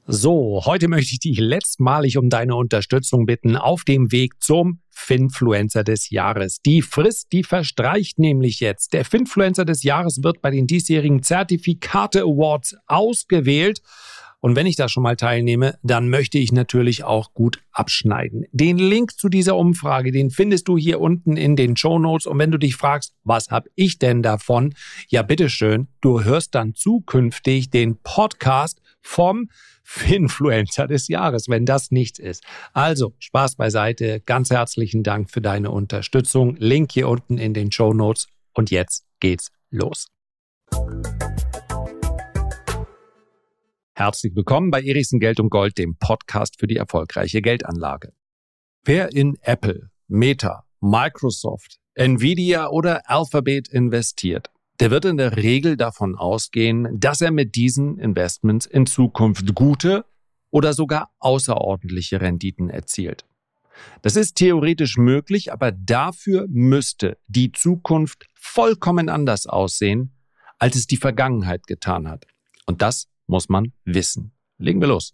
So, heute möchte ich dich letztmalig um deine Unterstützung bitten auf dem Weg zum Finfluencer des Jahres. Die Frist, die verstreicht nämlich jetzt. Der Finfluencer des Jahres wird bei den diesjährigen Zertifikate Awards ausgewählt. Und wenn ich da schon mal teilnehme, dann möchte ich natürlich auch gut abschneiden. Den Link zu dieser Umfrage, den findest du hier unten in den Shownotes. Und wenn du dich fragst, was habe ich denn davon? Ja, bitteschön, du hörst dann zukünftig den Podcast vom Finfluencer des Jahres, wenn das nichts ist. Also, Spaß beiseite. Ganz herzlichen Dank für deine Unterstützung. Link hier unten in den Shownotes. Und jetzt geht's los. Herzlich willkommen bei Erichsen Geld und Gold, dem Podcast für die erfolgreiche Geldanlage. Wer in Apple, Meta, Microsoft, Nvidia oder Alphabet investiert, der wird in der Regel davon ausgehen, dass er mit diesen Investments in Zukunft gute oder sogar außerordentliche Renditen erzielt. Das ist theoretisch möglich, aber dafür müsste die Zukunft vollkommen anders aussehen, als es die Vergangenheit getan hat. Und das muss man wissen. Legen wir los.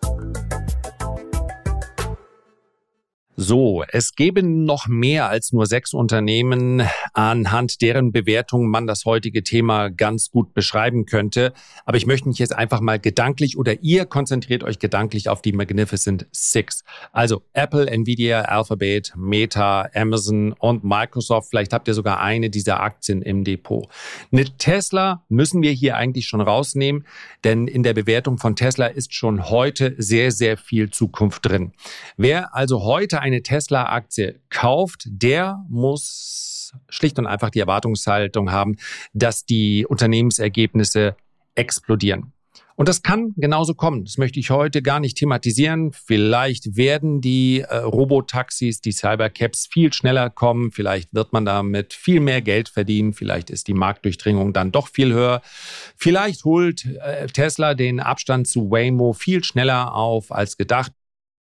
So, es gäbe noch mehr als nur 6 Unternehmen, anhand deren Bewertung man das heutige Thema ganz gut beschreiben könnte. Aber ich möchte mich jetzt einfach mal gedanklich oder ihr konzentriert euch gedanklich auf die Magnificent Six. Also Apple, Nvidia, Alphabet, Meta, Amazon und Microsoft. Vielleicht habt ihr sogar eine dieser Aktien im Depot. Eine Tesla müssen wir hier eigentlich schon rausnehmen, denn in der Bewertung von Tesla ist schon heute sehr, sehr viel Zukunft drin. Wer also heute eine Tesla-Aktie kauft, der muss schlicht und einfach die Erwartungshaltung haben, dass die Unternehmensergebnisse explodieren. Und das kann genauso kommen. Das möchte ich heute gar nicht thematisieren. Vielleicht werden die Robotaxis, die Cybercaps viel schneller kommen. Vielleicht wird man damit viel mehr Geld verdienen. Vielleicht ist die Marktdurchdringung dann doch viel höher. Vielleicht holt Tesla den Abstand zu Waymo viel schneller auf als gedacht.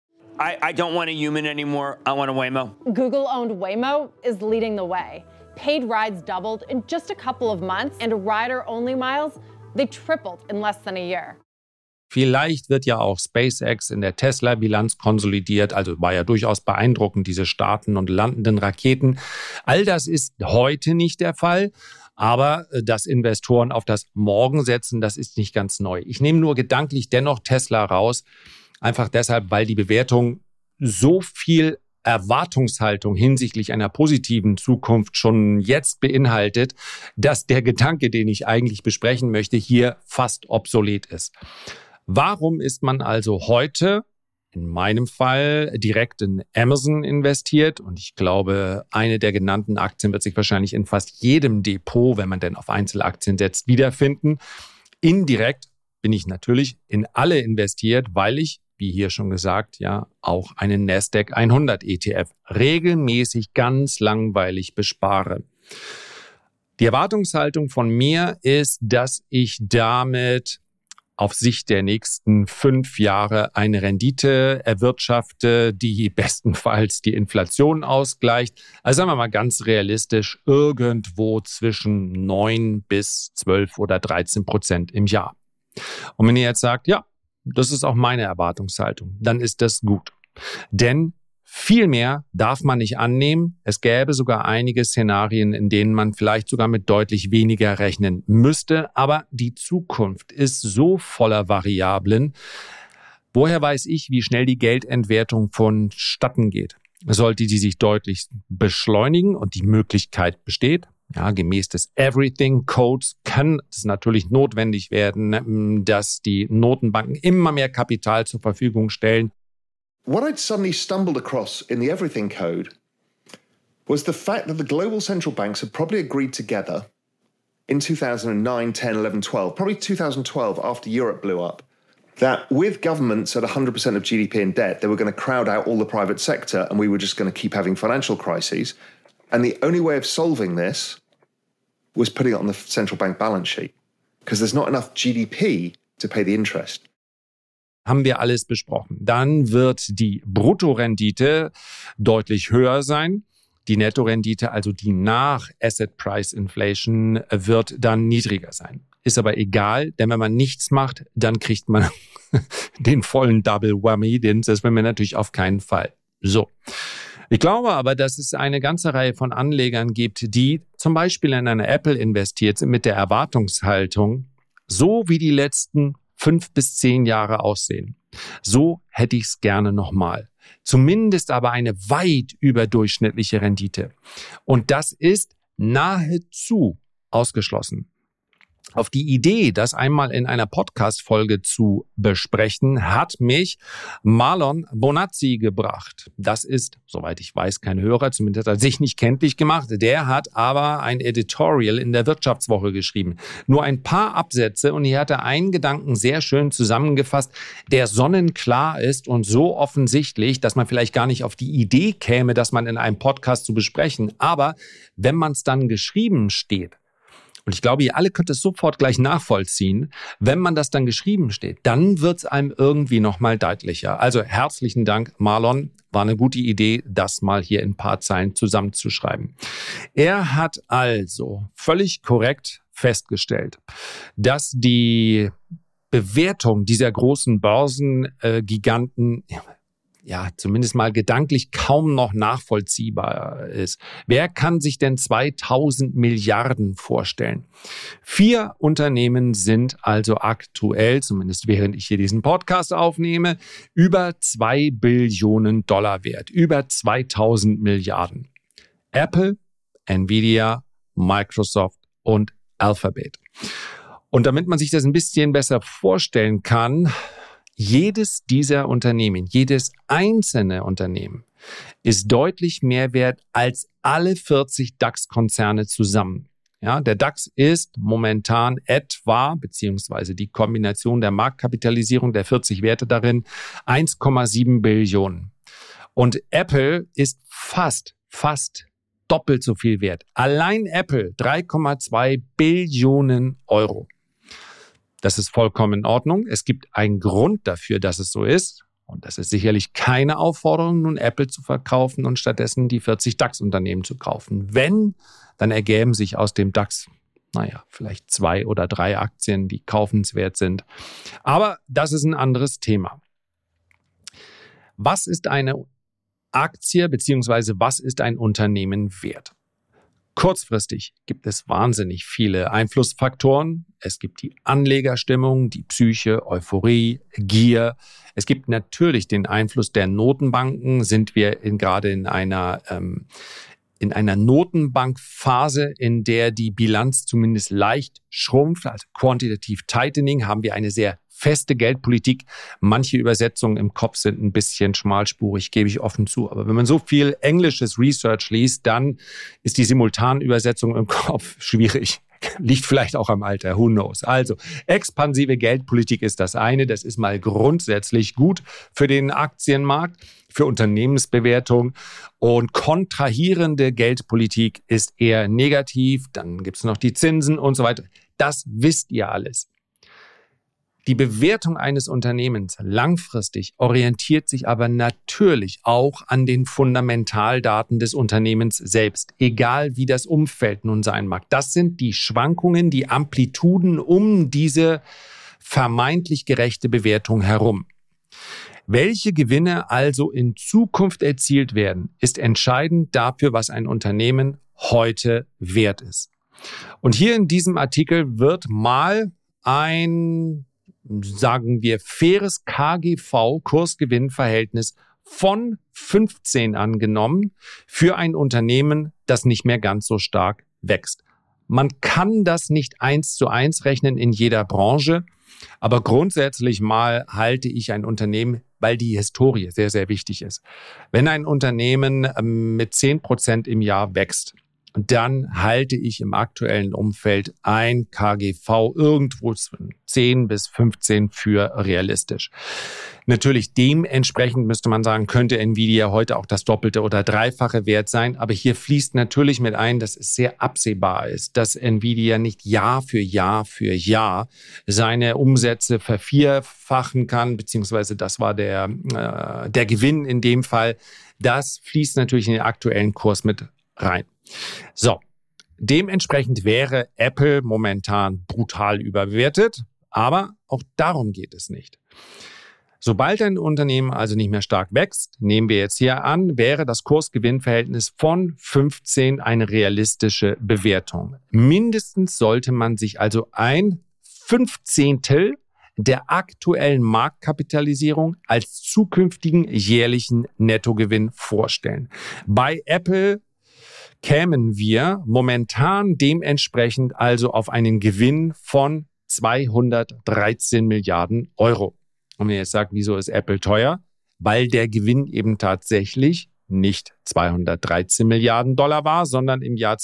I don't want a human anymore. I want a Waymo. Google-owned Waymo is leading the way. Paid rides doubled in just a couple of months and rider-only miles, they tripled in less than a year. Vielleicht wird ja auch SpaceX in der Tesla-Bilanz konsolidiert. Also war ja durchaus beeindruckend, diese starten und landenden Raketen. All das ist heute nicht der Fall. Aber dass Investoren auf das Morgen setzen, das ist nicht ganz neu. Ich nehme nur gedanklich dennoch Tesla raus. Einfach deshalb, weil die Bewertung so viel Erwartungshaltung hinsichtlich einer positiven Zukunft schon jetzt beinhaltet, dass der Gedanke, den ich eigentlich besprechen möchte, hier fast obsolet ist. Warum ist man also heute, in meinem Fall, direkt in Amazon investiert? Und ich glaube, eine der genannten Aktien wird sich wahrscheinlich in fast jedem Depot, wenn man denn auf Einzelaktien setzt, wiederfinden. Indirekt bin ich natürlich in alle investiert, weil ich, wie hier schon gesagt, ja, auch einen Nasdaq 100 ETF regelmäßig ganz langweilig bespare. Die Erwartungshaltung von mir ist, dass ich damit auf Sicht der nächsten 5 Jahre eine Rendite erwirtschafte, die bestenfalls die Inflation ausgleicht. Also sagen wir mal ganz realistisch, irgendwo zwischen 9 bis 12 oder 13% im Jahr. Und wenn ihr jetzt sagt, ja, das ist auch meine Erwartungshaltung, dann ist das gut. Denn viel mehr darf man nicht annehmen. Es gäbe sogar einige Szenarien, in denen man vielleicht sogar mit deutlich weniger rechnen müsste. Aber die Zukunft ist so voller Variablen. Woher weiß ich, wie schnell die Geldentwertung vonstatten geht? Sollte die sich deutlich beschleunigen und die Möglichkeit besteht, ja, gemäß des Everything-Codes kann es natürlich notwendig werden, dass die Notenbanken immer mehr Kapital zur Verfügung stellen. What I'd suddenly stumbled across in the Everything Code was the fact that the global central banks had probably agreed together in 2009, 10, 11, 12, probably 2012 after Europe blew up, that with governments at 100% of GDP in debt, they were going to crowd out all the private sector and we were just going to keep having financial crises. And the only way of solving this was putting it on the central bank balance sheet because there's not enough GDP to pay the interest. Haben wir alles besprochen. Dann wird die Bruttorendite deutlich höher sein. Die Nettorendite, also die nach Asset Price Inflation, wird dann niedriger sein. Ist aber egal, denn wenn man nichts macht, dann kriegt man den vollen Double Whammy, das will man natürlich auf keinen Fall. So. Ich glaube aber, dass es eine ganze Reihe von Anlegern gibt, die zum Beispiel in eine Apple investiert sind mit der Erwartungshaltung, so wie die letzten 5 bis 10 Jahre aussehen. So hätte ich es gerne nochmal. Zumindest aber eine weit überdurchschnittliche Rendite. Und das ist nahezu ausgeschlossen. Auf die Idee, das einmal in einer Podcast-Folge zu besprechen, hat mich Marlon Bonazzi gebracht. Das ist, soweit ich weiß, kein Hörer, zumindest hat er sich nicht kenntlich gemacht. Der hat aber ein Editorial in der Wirtschaftswoche geschrieben. Nur ein paar Absätze und hier hat er einen Gedanken sehr schön zusammengefasst, der sonnenklar ist und so offensichtlich, dass man vielleicht gar nicht auf die Idee käme, das man in einem Podcast zu besprechen. Aber wenn man es dann geschrieben steht, und ich glaube, ihr alle könnt es sofort gleich nachvollziehen. Wenn man das dann geschrieben steht, dann wird es einem irgendwie nochmal deutlicher. Also herzlichen Dank, Marlon. War eine gute Idee, das mal hier in ein paar Zeilen zusammenzuschreiben. Er hat also völlig korrekt festgestellt, dass die Bewertung dieser großen Börsengiganten zumindest mal gedanklich kaum noch nachvollziehbar ist. Wer kann sich denn 2000 Milliarden vorstellen? 4 Unternehmen sind also aktuell, zumindest während ich hier diesen Podcast aufnehme, über $2 Billionen wert, über 2000 Milliarden. Apple, Nvidia, Microsoft und Alphabet. Und damit man sich das ein bisschen besser vorstellen kann, jedes dieser Unternehmen, jedes einzelne Unternehmen ist deutlich mehr wert als alle 40 DAX-Konzerne zusammen. Ja, der DAX ist momentan etwa, beziehungsweise die Kombination der Marktkapitalisierung der 40 Werte darin, 1,7 Billionen. Und Apple ist fast doppelt so viel wert. Allein Apple 3,2 Billionen Euro. Das ist vollkommen in Ordnung. Es gibt einen Grund dafür, dass es so ist. Und das ist sicherlich keine Aufforderung, nun Apple zu verkaufen und stattdessen die 40 DAX-Unternehmen zu kaufen. Wenn, dann ergäben sich aus dem DAX, vielleicht 2 oder 3 Aktien, die kaufenswert sind. Aber das ist ein anderes Thema. Was ist eine Aktie bzw. was ist ein Unternehmen wert? Kurzfristig gibt es wahnsinnig viele Einflussfaktoren. Es gibt die Anlegerstimmung, die Psyche, Euphorie, Gier. Es gibt natürlich den Einfluss der Notenbanken. Sind wir gerade in einer Notenbankphase, in der die Bilanz zumindest leicht schrumpft, also Quantitative Tightening, haben wir eine sehr feste Geldpolitik. Manche Übersetzungen im Kopf sind ein bisschen schmalspurig, gebe ich offen zu. Aber wenn man so viel englisches Research liest, dann ist die Simultanübersetzung im Kopf schwierig. Liegt vielleicht auch am Alter, who knows. Also, expansive Geldpolitik ist das eine. Das ist mal grundsätzlich gut für den Aktienmarkt, für Unternehmensbewertung. Und kontrahierende Geldpolitik ist eher negativ. Dann gibt es noch die Zinsen und so weiter. Das wisst ihr alles. Die Bewertung eines Unternehmens langfristig orientiert sich aber natürlich auch an den Fundamentaldaten des Unternehmens selbst, egal wie das Umfeld nun sein mag. Das sind die Schwankungen, die Amplituden um diese vermeintlich gerechte Bewertung herum. Welche Gewinne also in Zukunft erzielt werden, ist entscheidend dafür, was ein Unternehmen heute wert ist. Und hier in diesem Artikel wird mal ein, sagen wir, faires KGV, Kursgewinnverhältnis von 15 angenommen für ein Unternehmen, das nicht mehr ganz so stark wächst. Man kann das nicht 1:1 rechnen in jeder Branche, aber grundsätzlich mal halte ich ein Unternehmen, weil die Historie sehr, sehr wichtig ist. Wenn ein Unternehmen mit 10% im Jahr wächst, dann halte ich im aktuellen Umfeld ein KGV irgendwo zwischen 10 bis 15 für realistisch. Natürlich dementsprechend müsste man sagen, könnte Nvidia heute auch das Doppelte oder Dreifache wert sein. Aber hier fließt natürlich mit ein, dass es sehr absehbar ist, dass Nvidia nicht Jahr für Jahr seine Umsätze vervierfachen kann, beziehungsweise das war der Gewinn in dem Fall. Das fließt natürlich in den aktuellen Kurs mit rein. So, dementsprechend wäre Apple momentan brutal überbewertet, aber auch darum geht es nicht. Sobald ein Unternehmen also nicht mehr stark wächst, nehmen wir jetzt hier an, wäre das Kurs-Gewinn-Verhältnis von 15 eine realistische Bewertung. Mindestens sollte man sich also ein 15. der aktuellen Marktkapitalisierung als zukünftigen jährlichen Nettogewinn vorstellen. Bei Apple kämen wir momentan dementsprechend also auf einen Gewinn von 213 Milliarden Euro. Und wenn ihr jetzt sagt, wieso ist Apple teuer? Weil der Gewinn eben tatsächlich nicht 213 Milliarden Dollar war, sondern im Jahr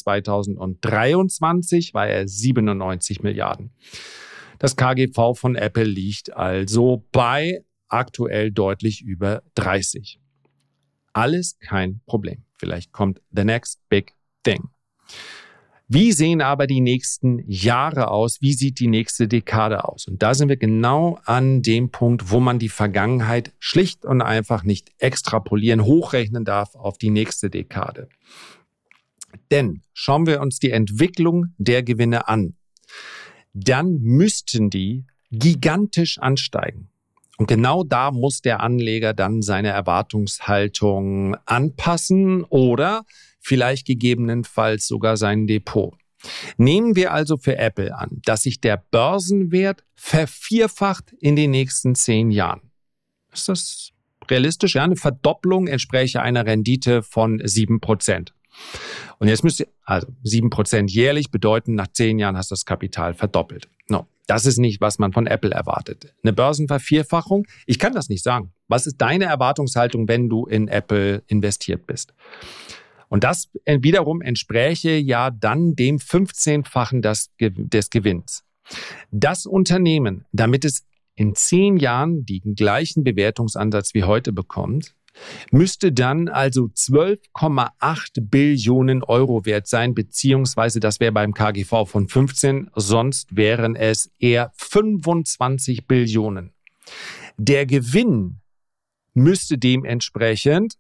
2023 war er 97 Milliarden. Das KGV von Apple liegt also bei aktuell deutlich über 30. Alles kein Problem. Vielleicht kommt the next big thing. Wie sehen aber die nächsten Jahre aus? Wie sieht die nächste Dekade aus? Und da sind wir genau an dem Punkt, wo man die Vergangenheit schlicht und einfach nicht extrapolieren, hochrechnen darf auf die nächste Dekade. Denn schauen wir uns die Entwicklung der Gewinne an, dann müssten die gigantisch ansteigen. Und genau da muss der Anleger dann seine Erwartungshaltung anpassen oder vielleicht gegebenenfalls sogar sein Depot. Nehmen wir also für Apple an, dass sich der Börsenwert vervierfacht in den nächsten 10 Jahren. Ist das realistisch? Ja, eine Verdopplung entspräche einer Rendite von 7%. Und jetzt müsst ihr, also 7% jährlich bedeuten, nach 10 Jahren hast du das Kapital verdoppelt. No, das ist nicht, was man von Apple erwartet. Eine Börsenvervierfachung? Ich kann das nicht sagen. Was ist deine Erwartungshaltung, wenn du in Apple investiert bist? Und das wiederum entspräche ja dann dem 15-fachen des Gewinns. Das Unternehmen, damit es in 10 Jahren den gleichen Bewertungsansatz wie heute bekommt, müsste dann also 12,8 Billionen Euro wert sein, beziehungsweise das wäre beim KGV von 15, sonst wären es eher 25 Billionen. Der Gewinn müsste dementsprechend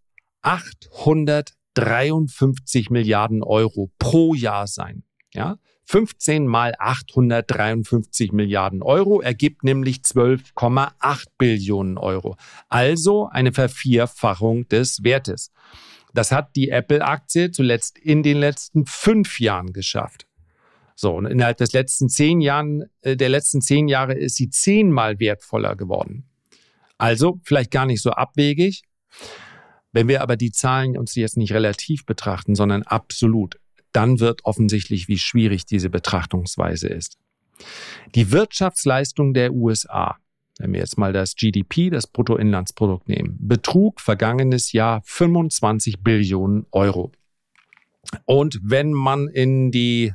853 Milliarden Euro pro Jahr sein. Ja? 15 mal 853 Milliarden Euro ergibt nämlich 12,8 Billionen Euro. Also eine Vervierfachung des Wertes. Das hat die Apple-Aktie zuletzt in den letzten 5 Jahren geschafft. So, und innerhalb der letzten 10 Jahre ist sie 10-mal wertvoller geworden. Also vielleicht gar nicht so abwegig. Wenn wir aber die Zahlen uns jetzt nicht relativ betrachten, sondern absolut, dann wird offensichtlich, wie schwierig diese Betrachtungsweise ist. Die Wirtschaftsleistung der USA, wenn wir jetzt mal das GDP, das Bruttoinlandsprodukt nehmen, betrug vergangenes Jahr 25 Billionen Euro. Und wenn man in die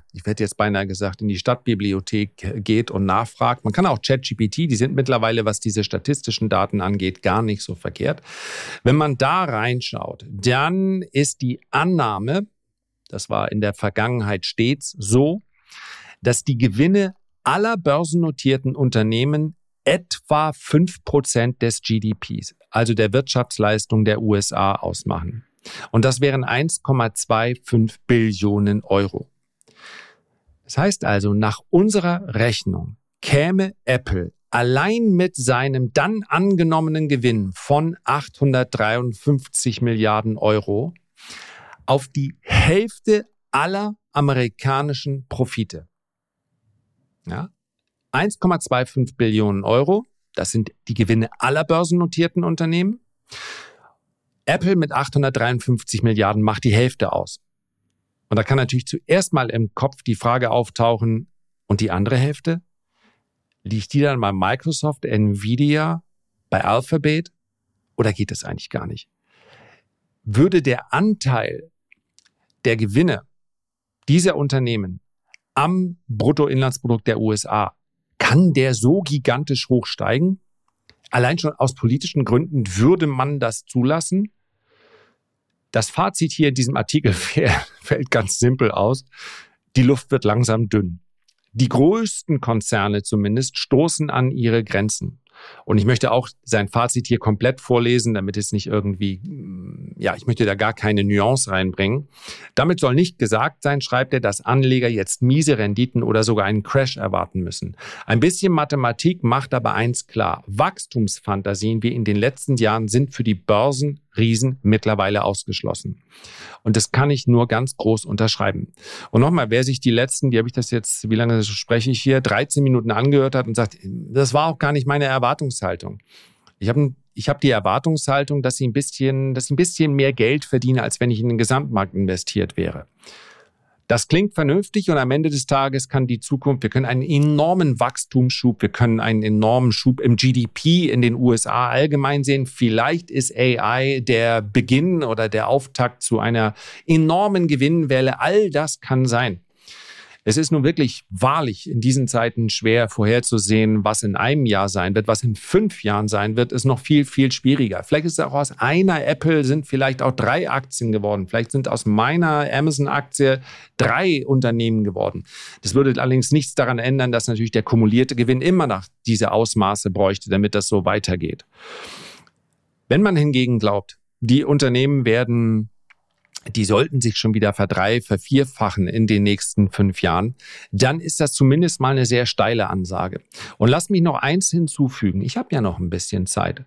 Stadtbibliothek geht und nachfragt, man kann auch ChatGPT, die sind mittlerweile, was diese statistischen Daten angeht, gar nicht so verkehrt. Wenn man da reinschaut, dann ist die Annahme, das war in der Vergangenheit stets so, dass die Gewinne aller börsennotierten Unternehmen etwa 5% des GDPs, also der Wirtschaftsleistung der USA, ausmachen. Und das wären 1,25 Billionen Euro. Das heißt also, nach unserer Rechnung käme Apple allein mit seinem dann angenommenen Gewinn von 853 Milliarden Euro auf die Hälfte aller amerikanischen Profite. Ja? 1,25 Billionen Euro, das sind die Gewinne aller börsennotierten Unternehmen. Apple mit 853 Milliarden macht die Hälfte aus. Und da kann natürlich zuerst mal im Kopf die Frage auftauchen, und die andere Hälfte? Liegt die dann bei Microsoft, Nvidia, bei Alphabet? Oder geht das eigentlich gar nicht? Würde der Anteil der Gewinne dieser Unternehmen am Bruttoinlandsprodukt der USA, kann der so gigantisch hoch steigen? Allein schon aus politischen Gründen würde man das zulassen? Das Fazit hier in diesem Artikel fällt ganz simpel aus. Die Luft wird langsam dünn. Die größten Konzerne zumindest stoßen an ihre Grenzen. Und ich möchte auch sein Fazit hier komplett vorlesen, damit es nicht irgendwie ich möchte da gar keine Nuance reinbringen. Damit soll nicht gesagt sein, schreibt er, dass Anleger jetzt miese Renditen oder sogar einen Crash erwarten müssen. Ein bisschen Mathematik macht aber eins klar. Wachstumsfantasien wie in den letzten Jahren sind für die Börsenriesen mittlerweile ausgeschlossen. Und das kann ich nur ganz groß unterschreiben. Und nochmal, wer sich die letzten, wie lange spreche ich hier, 13 Minuten angehört hat und sagt, das war auch gar nicht meine Erwartungshaltung. Ich habe die Erwartungshaltung, dass ich ein bisschen mehr Geld verdiene, als wenn ich in den Gesamtmarkt investiert wäre. Das klingt vernünftig und am Ende des Tages kann die Zukunft, wir können einen enormen Wachstumsschub, wir können einen enormen Schub im GDP in den USA allgemein sehen. Vielleicht ist AI der Beginn oder der Auftakt zu einer enormen Gewinnwelle. All das kann sein. Es ist nun wirklich wahrlich in diesen Zeiten schwer vorherzusehen, was in einem Jahr sein wird. Was in 5 Jahren sein wird, ist noch viel, viel schwieriger. Vielleicht ist es auch aus einer Apple sind vielleicht auch 3 Aktien geworden. Vielleicht sind aus meiner Amazon-Aktie 3 Unternehmen geworden. Das würde allerdings nichts daran ändern, dass natürlich der kumulierte Gewinn immer noch diese Ausmaße bräuchte, damit das so weitergeht. Wenn man hingegen glaubt, die Unternehmen die sollten sich schon wieder vervierfachen in den nächsten 5 Jahren, dann ist das zumindest mal eine sehr steile Ansage. Und lasst mich noch eins hinzufügen. Ich habe ja noch ein bisschen Zeit.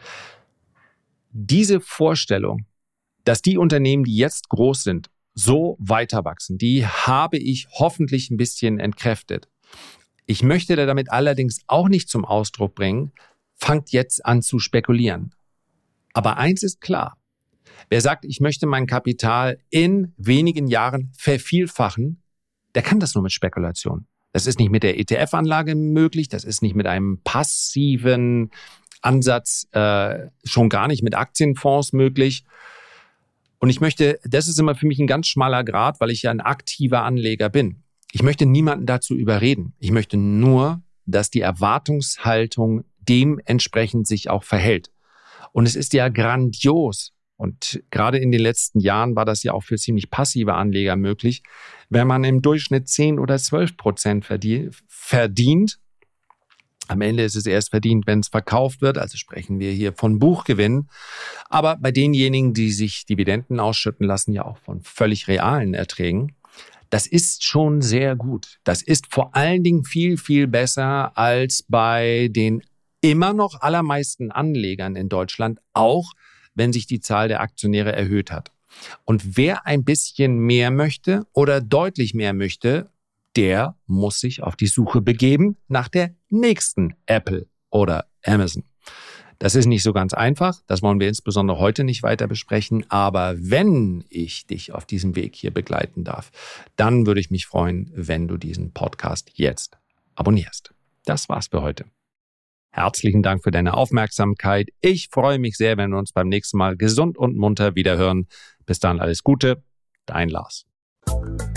Diese Vorstellung, dass die Unternehmen, die jetzt groß sind, so weiter wachsen, die habe ich hoffentlich ein bisschen entkräftet. Ich möchte damit allerdings auch nicht zum Ausdruck bringen, fangt jetzt an zu spekulieren. Aber eins ist klar. Wer sagt, ich möchte mein Kapital in wenigen Jahren vervielfachen, der kann das nur mit Spekulation. Das ist nicht mit der ETF-Anlage möglich, das ist nicht mit einem passiven Ansatz, schon gar nicht mit Aktienfonds möglich. Und das ist immer für mich ein ganz schmaler Grat, weil ich ja ein aktiver Anleger bin. Ich möchte niemanden dazu überreden. Ich möchte nur, dass die Erwartungshaltung dementsprechend sich auch verhält. Und es ist ja grandios. Und gerade in den letzten Jahren war das ja auch für ziemlich passive Anleger möglich, wenn man im Durchschnitt 10 oder 12% verdient. Am Ende ist es erst verdient, wenn es verkauft wird. Also sprechen wir hier von Buchgewinn. Aber bei denjenigen, die sich Dividenden ausschütten lassen, ja auch von völlig realen Erträgen. Das ist schon sehr gut. Das ist vor allen Dingen viel, viel besser als bei den immer noch allermeisten Anlegern in Deutschland, auch wenn sich die Zahl der Aktionäre erhöht hat. Und wer ein bisschen mehr möchte oder deutlich mehr möchte, der muss sich auf die Suche begeben nach der nächsten Apple oder Amazon. Das ist nicht so ganz einfach, das wollen wir insbesondere heute nicht weiter besprechen, aber wenn ich dich auf diesem Weg hier begleiten darf, dann würde ich mich freuen, wenn du diesen Podcast jetzt abonnierst. Das war's für heute. Herzlichen Dank für deine Aufmerksamkeit. Ich freue mich sehr, wenn wir uns beim nächsten Mal gesund und munter wiederhören. Bis dann alles Gute, dein Lars.